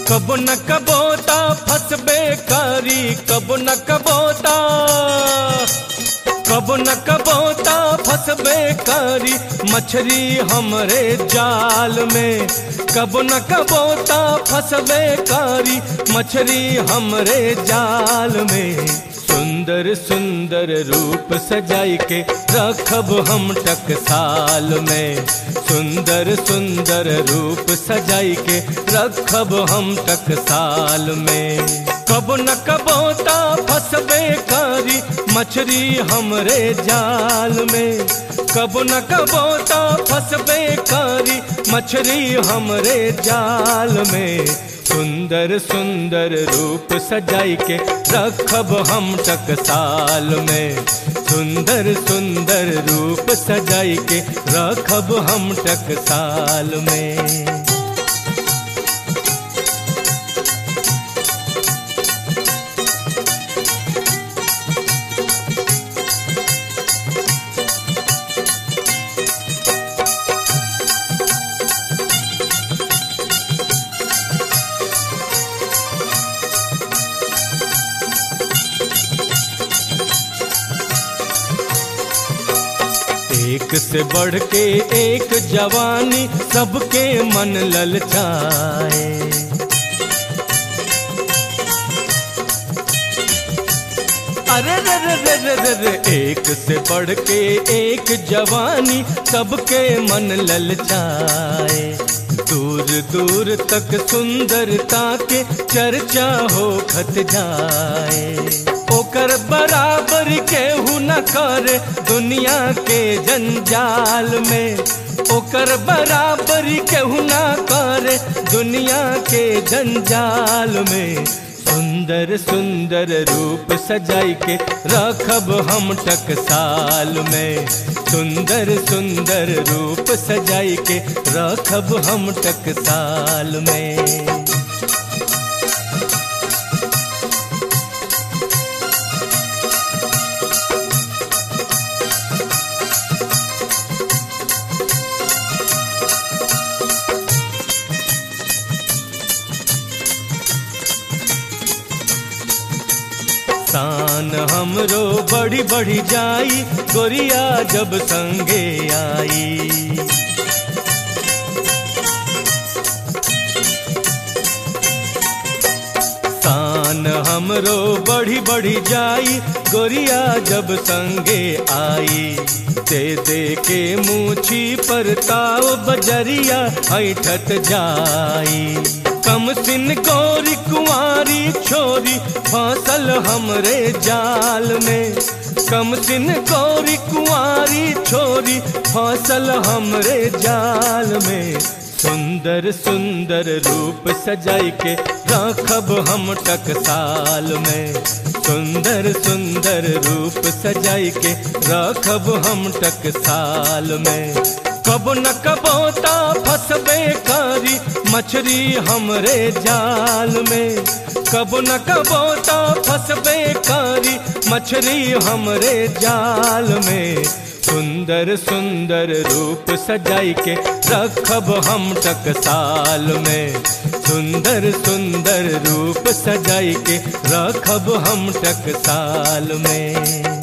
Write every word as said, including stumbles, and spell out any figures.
कब न कबोता फसबे कारी, कब न कबोता, कब न कबोता फसबे कारी मछरी हमरे जाल में। कब न कबोता फसबे कारी मछरी हमरे जाल में। सुंदर सुंदर रूप सजाई के रखब हम टकसाल में। सुंदर सुंदर रूप सजाई के रखब हम टकसाल में। कब न कबोता फसबे कारी मछरी हमरे जाल में। कब न कबोता फसबे कारी मछरी हमरे जाल में। सुंदर सुंदर रूप सजाई के रखब हम टकसाल में। सुंदर सुंदर रूप सजाई के रखब हम टकसाल में। एक से बढ़ के एक जवानी सबके मन ललचाए। अरे रे रे रे रे रे रे एक से बढ़ के एक जवानी सबके मन ललचाए। दूर दूर तक सुंदरता के चर्चा हो खत जाए। ओकर बराबर केहू न करे दुनिया के जंजाल में। ओकर बराबर केहू न करे दुनिया के जंजाल में। सुंदर सुंदर रूप सजाई के रखब हम टकसाल में। सुंदर सुंदर रूप सजाई के रखब हम टकसाल में। शान हमरो बढ़ी बढ़ी जाई गोरिया जब संगे आई। शान हमरो बढ़ी बढ़ी जाई गोरिया जब संगे आई। दे दे के मूछी पर ताव बजरिया ऐठत जाई। कम सिन गोरी कुंवारी छोरी फांसल हमरे जाल में। कम सिन गोरी कुंवारी छोरी फांसल हमरे जाल में। सुंदर सुंदर रूप सजाई के रखब हम टकसाल में। सुंदर सुंदर रूप सजाई के रखब हम टकसाल में। कब न कबोता फसबे कारी मछरी हमरे जाल में। कब न कबोता फसबे कारी मछरी हमरे जाल में। सुंदर सुंदर रूप सजाई के रखब हम टकसाल में। सुंदर सुंदर रूप सजाई के रखब हम टकसाल में।